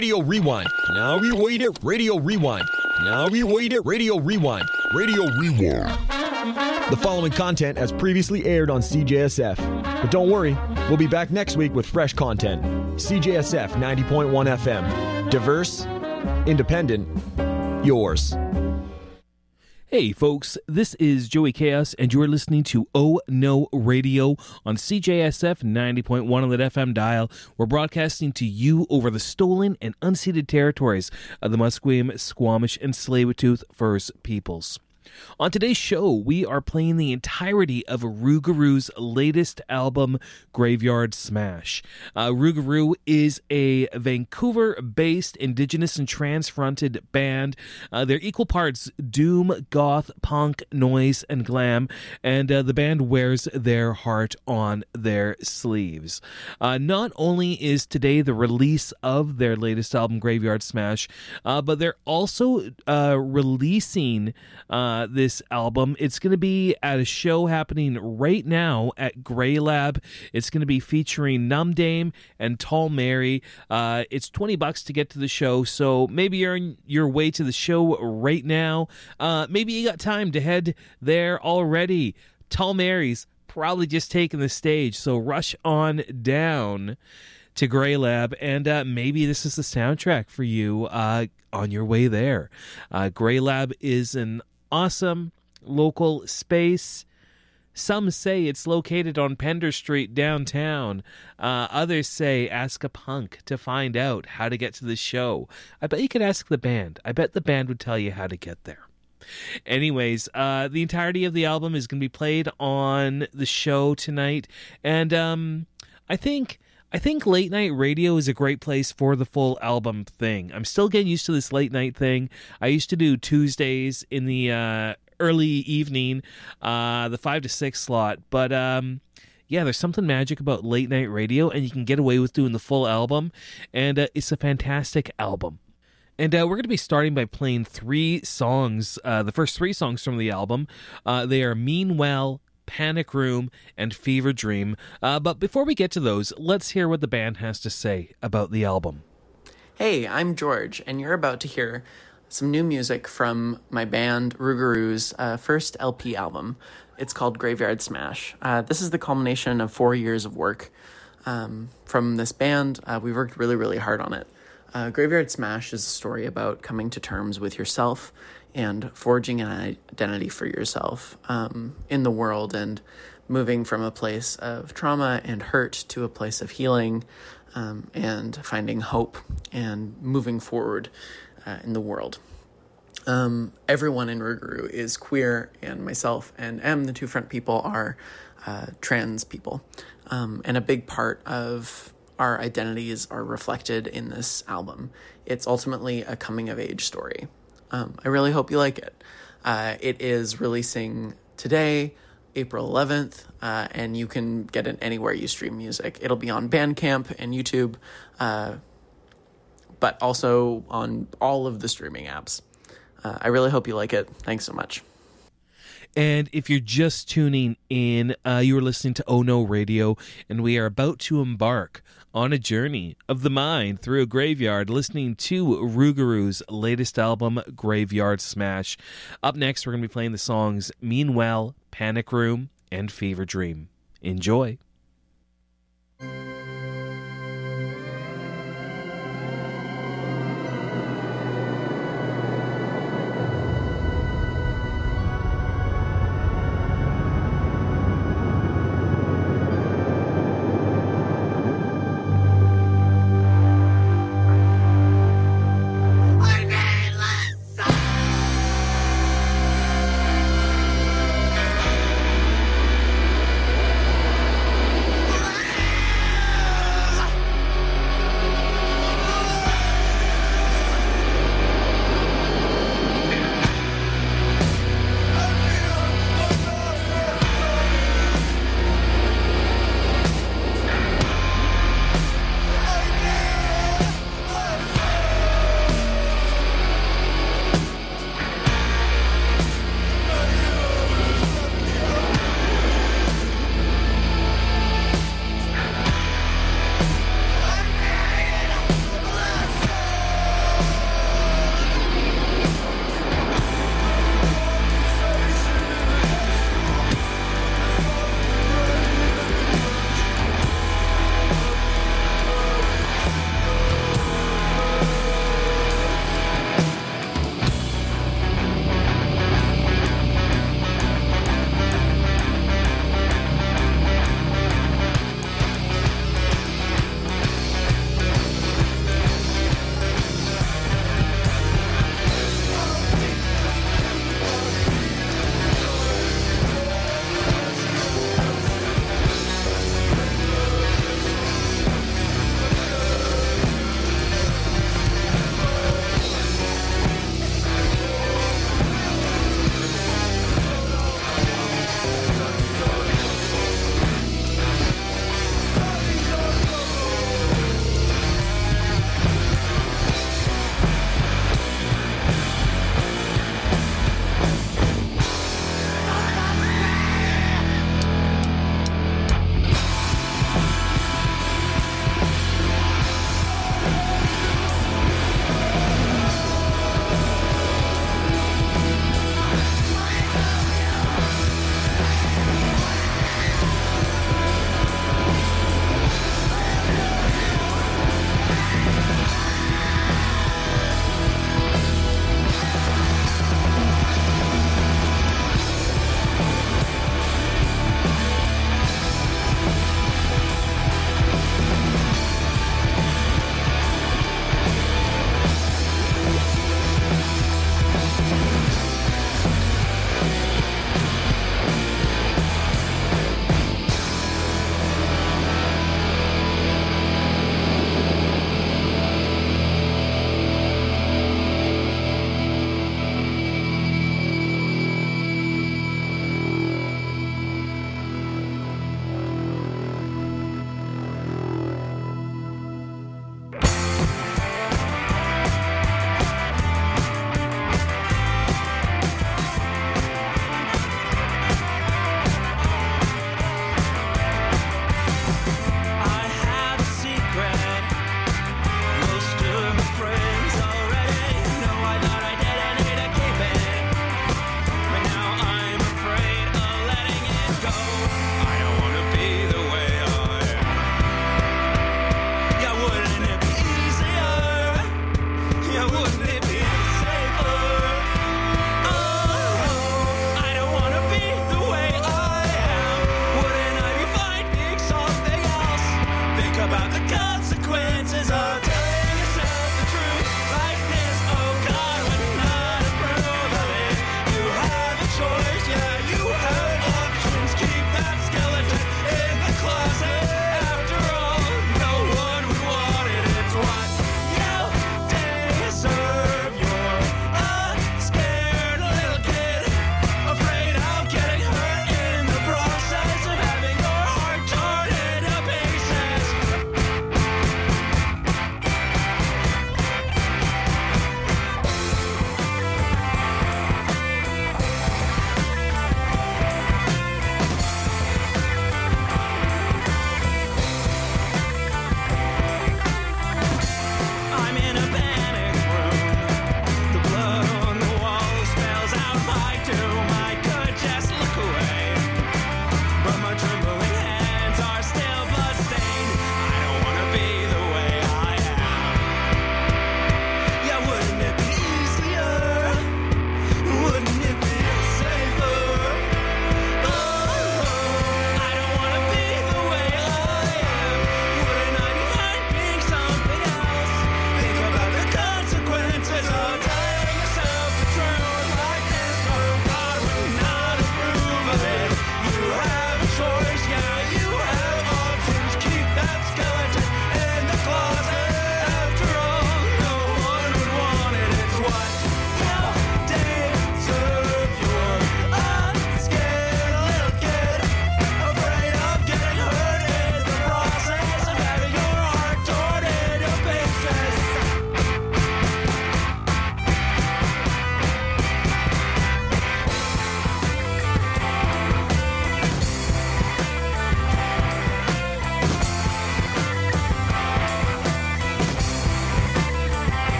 Radio Rewind. Now we wait it. Radio Rewind. Now we wait it. Radio Rewind. Radio Rewind. The following content has previously aired on CJSF. But don't worry, we'll be back next week with fresh content. CJSF 90.1 FM. Diverse, independent, yours. Hey folks, this is Joey Chaos, and you're listening to Oh No Radio on CJSF 90.1 on that FM dial. We're broadcasting to you over the stolen and unceded territories of the Musqueam, Squamish, and Tsleil-Waututh First Peoples. On today's show, we are playing the entirety of Rougarou's latest album, Graveyard Smash. Rougarou is a Vancouver-based Indigenous and trans-fronted band. They're equal parts doom, goth, punk, noise, and glam, and the band wears their heart on their sleeves. Not only is today the release of their latest album, Graveyard Smash, but they're also releasing this album. It's going to be at a show happening right now at Grey Lab. It's going to be featuring Numb Dame and Tall Mary. It's $20 to get to the show, so maybe you're on your way to the show right now. Maybe you got time to head there already. Tall Mary's probably just taking the stage, so rush on down to Grey Lab, and maybe this is the soundtrack for you on your way there. Grey Lab is an awesome local space. Some say it's located on Pender Street downtown. Others say ask a punk to find out how to get to the show. I bet you could ask the band. I bet the band would tell you how to get there. Anyways, the entirety of the album is going to be played on the show tonight, and I think late night radio is a great place for the full album thing. I'm still getting used to this late night thing. I used to do Tuesdays in the early evening, the 5 to 6 slot. But yeah, there's something magic about late night radio, and you can get away with doing the full album. And it's a fantastic album. And we're going to be starting by playing 3 songs, the first 3 songs from the album. They are Meanwell, Panic Room, and Fever Dream. But before we get to those, let's hear what the band has to say about the album. Hey, I'm George, and you're about to hear some new music from my band Rougarou's first LP album. It's called Graveyard Smash. This is the culmination of 4 years of work from this band. We worked really, really hard on it. Graveyard Smash is a story about coming to terms with yourself and forging an identity for yourself in the world, and moving from a place of trauma and hurt to a place of healing, and finding hope and moving forward in the world. Everyone in Rougarou is queer, and myself and Em, the 2 front people, are trans people. And a big part of our identities are reflected in this album. It's ultimately a coming-of-age story. I really hope you like it. It is releasing today, April 11th, and you can get it anywhere you stream music. It'll be on Bandcamp and YouTube, but also on all of the streaming apps. I really hope you like it. Thanks so much. And if you're just tuning in, you are listening to Oh No Radio, and we are about to embark on a journey of the mind through a graveyard, listening to Rougarou's latest album, Graveyard Smash. Up next, we're going to be playing the songs Meanwell, Panic Room, and Fever Dream. Enjoy.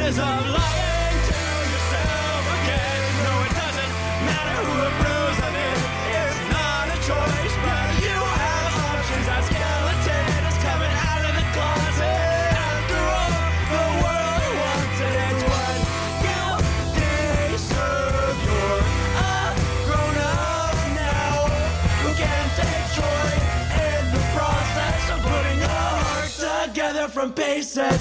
chances of lying to yourself again. No, it doesn't matter who approves of it. It's not a choice, but you have options. That skeleton is coming out of the closet. After all, the world wants it. It's what you deserve. You're a grown-up now who can take joy in the process of putting a heart together from pieces.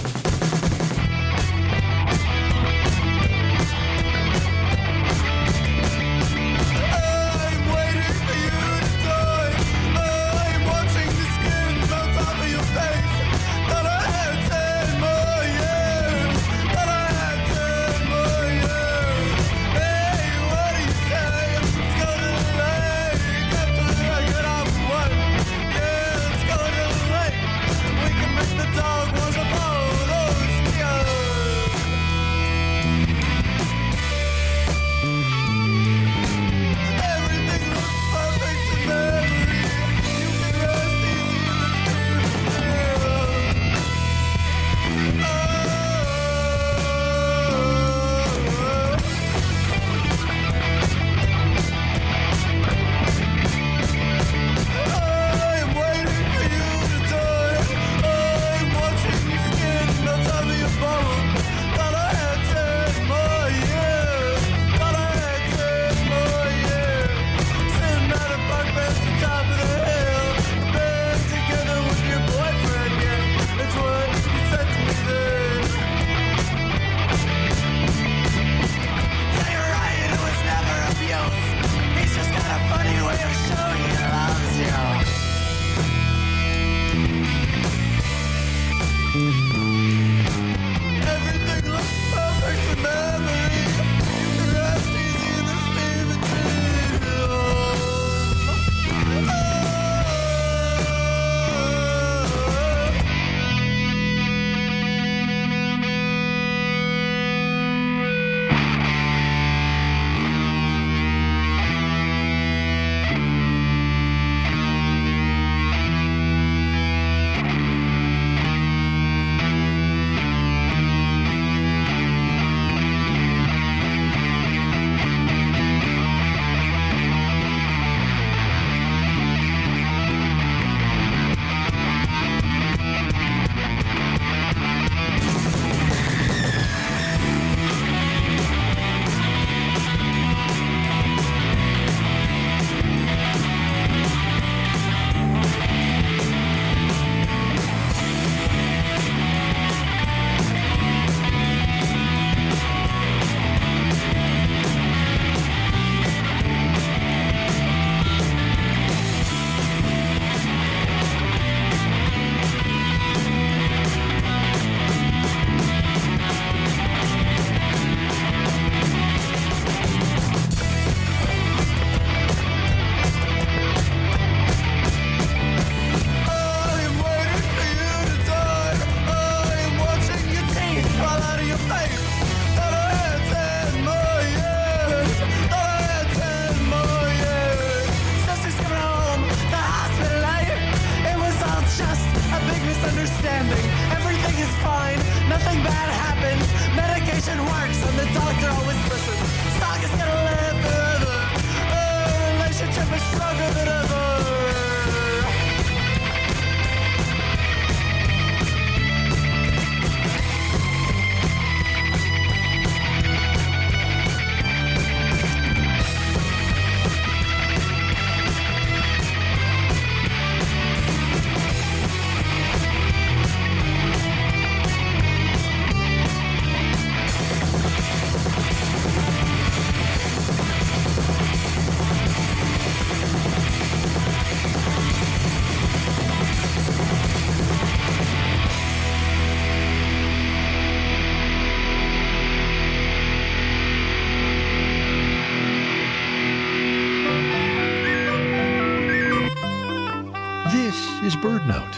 is BirdNote.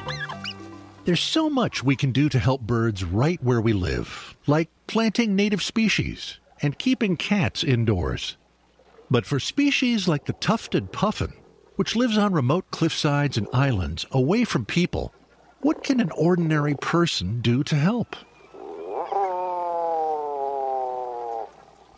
There's so much we can do to help birds right where we live, like planting native species and keeping cats indoors. But for species like the tufted puffin, which lives on remote cliffsides and islands away from people, what can an ordinary person do to help?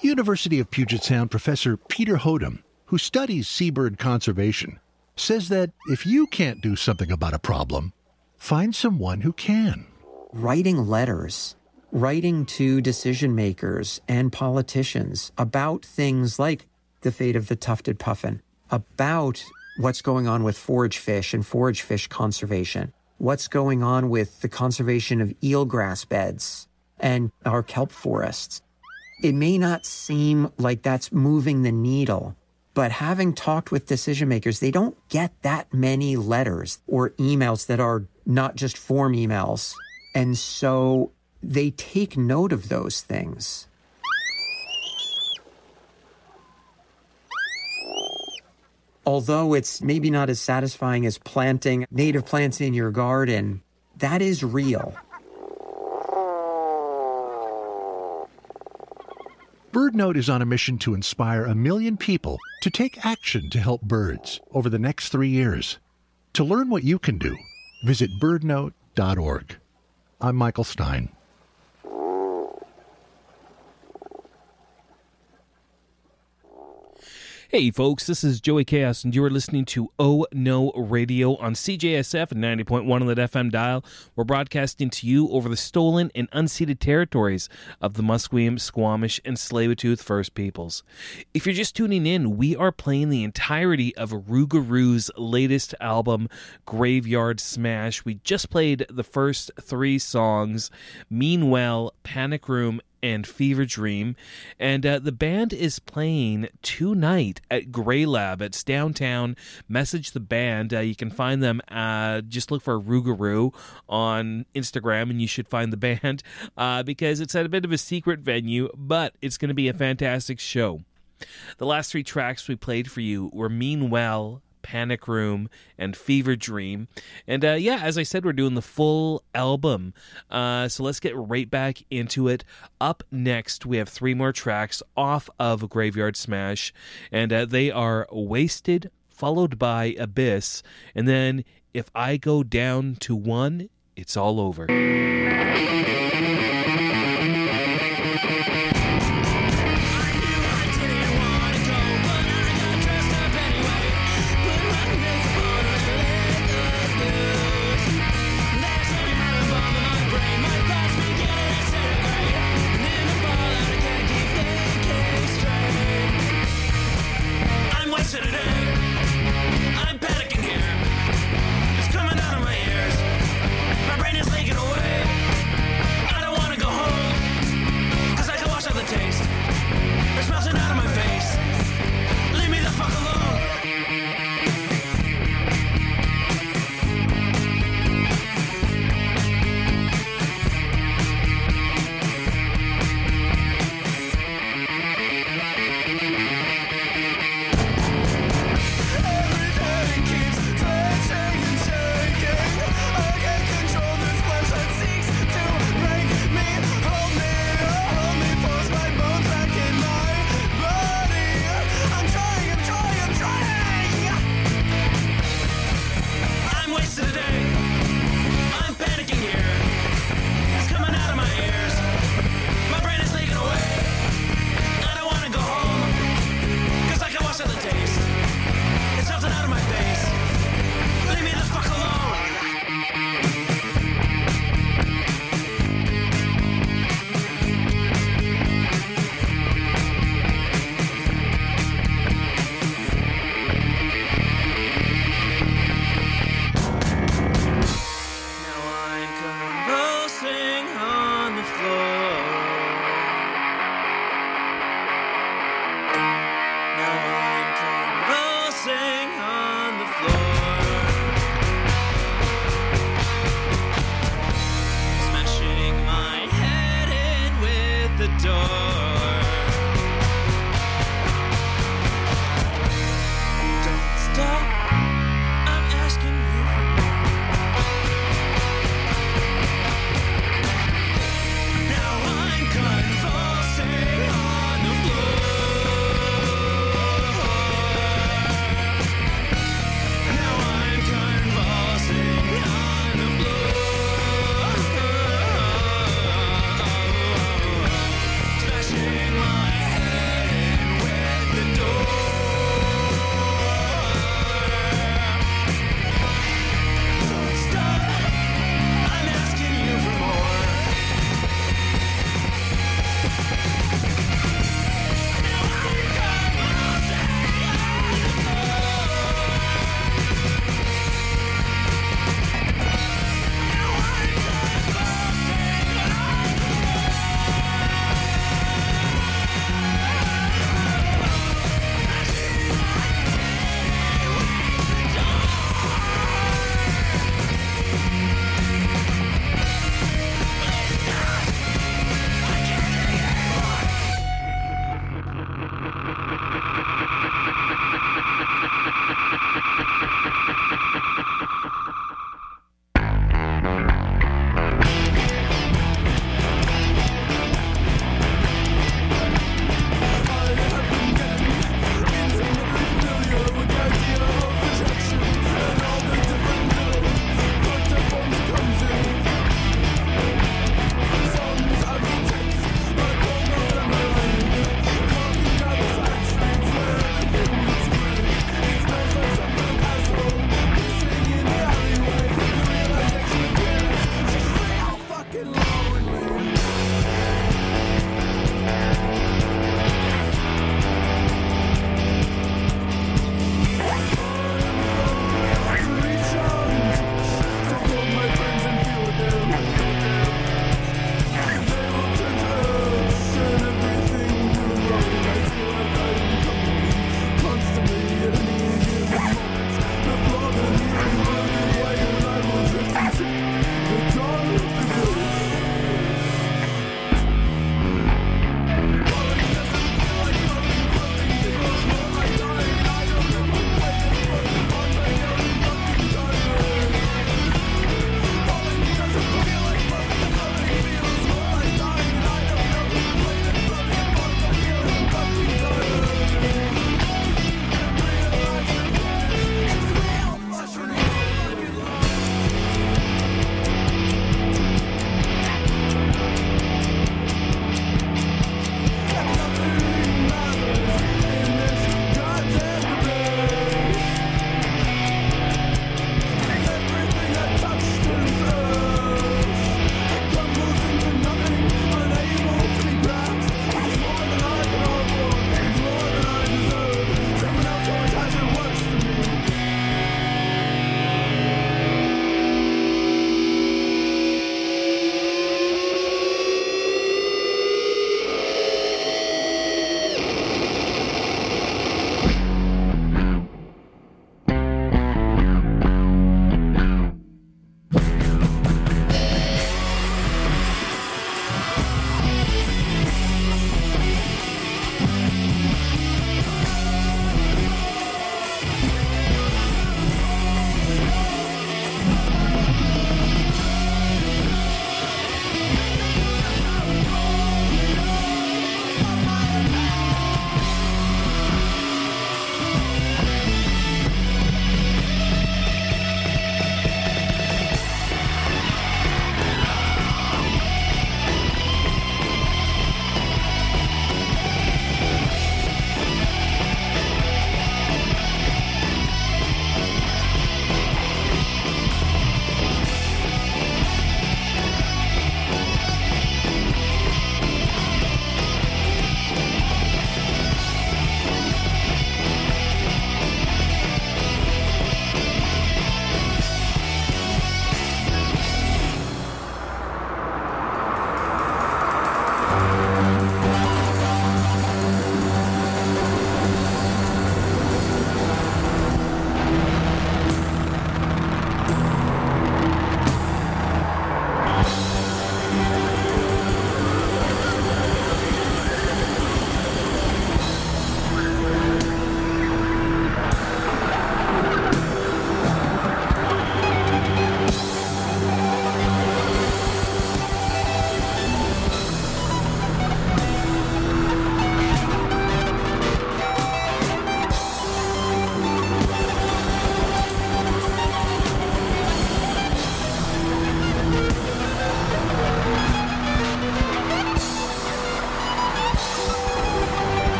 University of Puget Sound professor Peter Hodem, who studies seabird conservation, says that if you can't do something about a problem, find someone who can. Writing letters, writing to decision makers and politicians about things like the fate of the tufted puffin, about what's going on with forage fish and forage fish conservation, what's going on with the conservation of eelgrass beds and our kelp forests. It may not seem like that's moving the needle, but having talked with decision makers, they don't get that many letters or emails that are not just form emails. And so they take note of those things. Although it's maybe not as satisfying as planting native plants in your garden, that is real. BirdNote is on a mission to inspire 1 million people to take action to help birds over the next 3 years. To learn what you can do, visit birdnote.org. I'm Michael Stein. Hey folks, this is Joey Chaos, and you are listening to Oh No Radio on CJSF 90.1 on the FM dial. We're broadcasting to you over the stolen and unceded territories of the Musqueam, Squamish, and Tsleil-Waututh First Peoples. If you're just tuning in, we are playing the entirety of Rougarou's latest album, Graveyard Smash. We just played the first 3 songs, Meanwhile, Panic Room, and Fever Dream, and the band is playing tonight at Grey Lab. It's downtown. Message the band. You can find them. Just look for Rougarou on Instagram, and you should find the band because it's at a bit of a secret venue, but it's going to be a fantastic show. The last 3 tracks we played for you were Meanwhile, Panic Room, and Fever Dream. And as I said, we're doing the full album. So let's get right back into it. Up next, we have 3 more tracks off of Graveyard Smash. And they are Wasted, followed by Abyss. And then If I Go Down to 1, It's All Over. I'm panicking here. It's coming out of my ears. My brain is leaking away.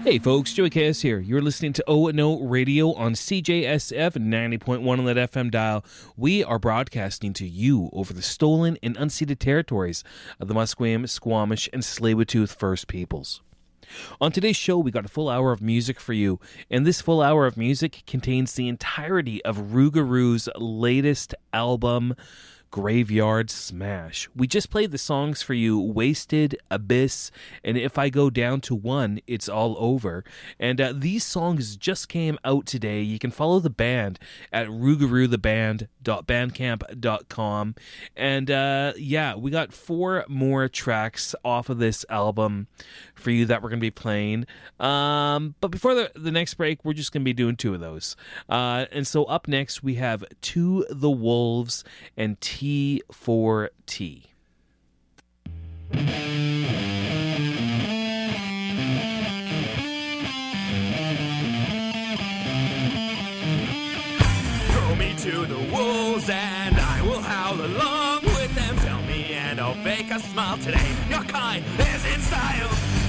Hey folks, Joey Chaos here. You're listening to Oh No Radio on CJSF 90.1 on that FM dial. We are broadcasting to you over the stolen and unceded territories of the Musqueam, Squamish, and Tsleil-Waututh First Peoples. On today's show, we got a full hour of music for you, and this full hour of music contains the entirety of Rougarou's latest album, Graveyard Smash. We just played the songs for you, Wasted, Abyss, and If I Go Down to One, It's All Over. And these songs just came out today. You can follow the band at rougaroutheband.bandcamp.com. And yeah, we got 4 more tracks off of this album for you that we're going to be playing. But before the next break, we're just going to be doing 2 of those. And so up next, we have To the Wolves and T4T. Throw me to the wolves and I will howl along with them. Tell me and I'll fake a smile today. Your kind is in style.